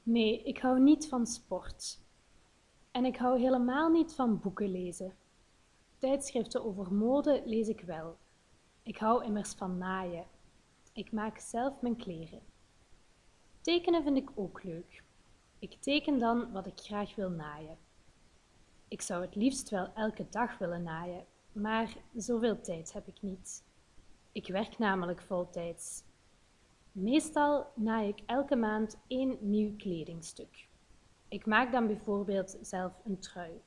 Nee, ik hou niet van sport. En ik hou helemaal niet van boeken lezen. Tijdschriften over mode lees ik wel. Ik hou immers van naaien. Ik maak zelf mijn kleren. Tekenen vind ik ook leuk. Ik teken dan wat ik graag wil naaien. Ik zou het liefst wel elke dag willen naaien, maar zoveel tijd heb ik niet. Ik werk namelijk voltijds. Meestal naai ik elke maand 1 nieuw kledingstuk. Ik maak dan bijvoorbeeld zelf een trui.